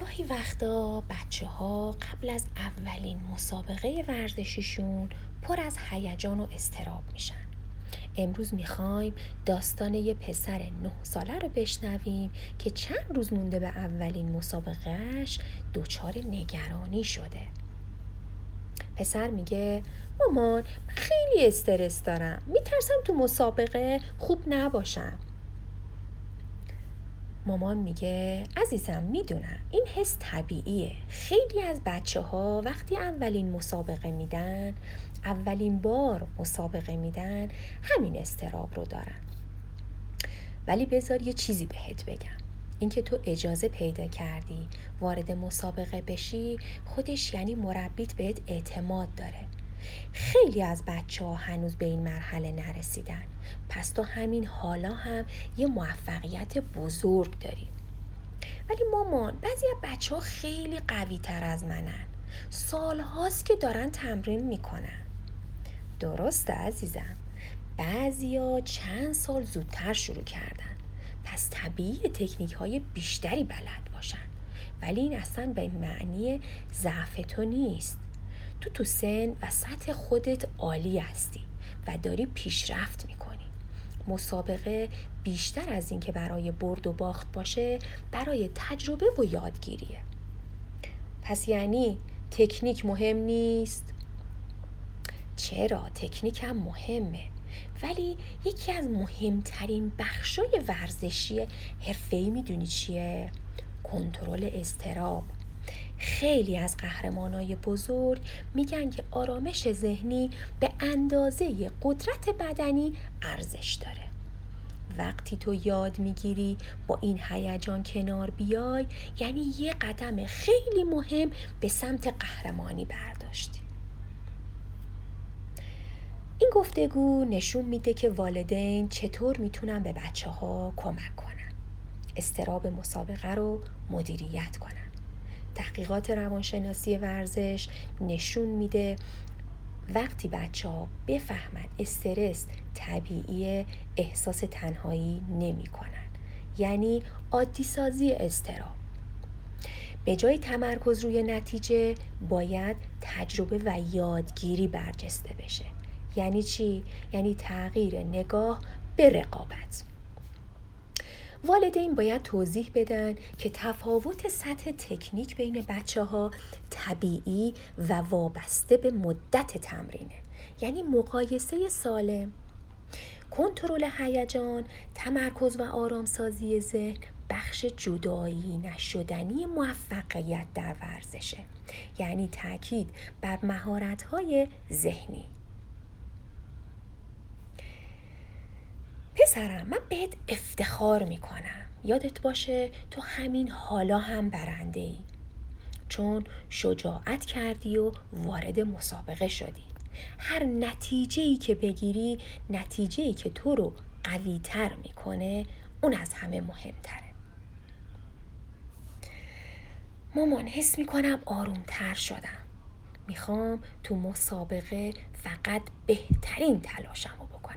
گاهی وقتا بچه‌ها قبل از اولین مسابقه ورزشیشون پر از هیجان و اضطراب میشن. امروز میخوایم داستان یه پسر 9 ساله رو بشنویم که چند روز مونده به اولین مسابقهش دچار نگرانی شده. پسر میگه مامان، من خیلی استرس دارم، میترسم تو مسابقه خوب نباشم. مامان میگه عزیزم، میدونم این حس طبیعیه. خیلی از بچه ها وقتی اولین بار مسابقه میدن همین استراب رو دارن. ولی بذار یه چیزی بهت بگم. اینکه تو اجازه پیدا کردی وارد مسابقه بشی خودش یعنی مربیت بهت اعتماد داره. خیلی از بچه ها هنوز به این مرحله نرسیدن، پس تو همین حالا هم یه موفقیت بزرگ داری. ولی مامان، بعضی از بچه ها خیلی قوی تر از منن، سال هاست که دارن تمرین میکنن. درسته عزیزم، بعضی ها چند سال زودتر شروع کردن، پس طبیعی تکنیک های بیشتری بلد باشن. ولی این اصلا به معنی ضعف تو نیست. تو سن و سطح خودت عالی هستی و داری پیشرفت میکنی. مسابقه بیشتر از این که برای برد و باخت باشه، برای تجربه و یادگیریه. پس یعنی تکنیک مهم نیست؟ چرا، تکنیک هم مهمه، ولی یکی از مهمترین بخشای ورزشی حرفه‌ای میدونی چیه؟ کنترل اضطراب. خیلی از قهرمانای بزرگ میگن که آرامش ذهنی به اندازه قدرت بدنی ارزش داره. وقتی تو یاد میگیری با این هیجان کنار بیای، یعنی یه قدم خیلی مهم به سمت قهرمانی برداشتی. این گفتگو نشون میده که والدین چطور میتونن به بچه ها کمک کنن، اضطراب مسابقه رو مدیریت کنن. تحقیقات روانشناسی ورزش نشون میده وقتی بچه ها بفهمن استرس طبیعی، احساس تنهایی نمی کنن. یعنی عادی سازی اضطراب. به جای تمرکز روی نتیجه باید تجربه و یادگیری برجسته بشه. یعنی چی؟ یعنی تغییر نگاه به رقابت. والدین باید توضیح بدن که تفاوت سطح تکنیک بین بچه‌ها طبیعی و وابسته به مدت تمرینه. یعنی مقایسه سالم. کنترل هیجان، تمرکز و آرامسازی ذهن بخش جدایی نشدنی موفقیت در ورزشه. یعنی تاکید بر مهارت‌های ذهنی. پسرم، من بهت افتخار میکنم. یادت باشه تو همین حالا هم برنده ای، چون شجاعت کردی و وارد مسابقه شدی. هر نتیجه‌ای که بگیری، نتیجه‌ای که تو رو قوی تر میکنه، اون از همه مهمتره. مامان، حس میکنم آرومتر شدم. میخوام تو مسابقه فقط بهترین تلاشمو بکنم.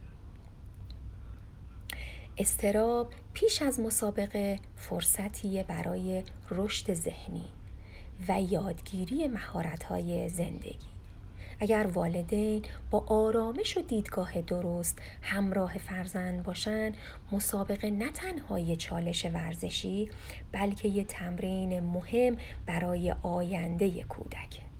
اضطراب پیش از مسابقه فرصتیه برای رشد ذهنی و یادگیری مهارت‌های زندگی. اگر والدین با آرامش و دیدگاه درست همراه فرزند باشن، مسابقه نه تنها یه چالش ورزشی، بلکه یه تمرین مهم برای آینده کودکه.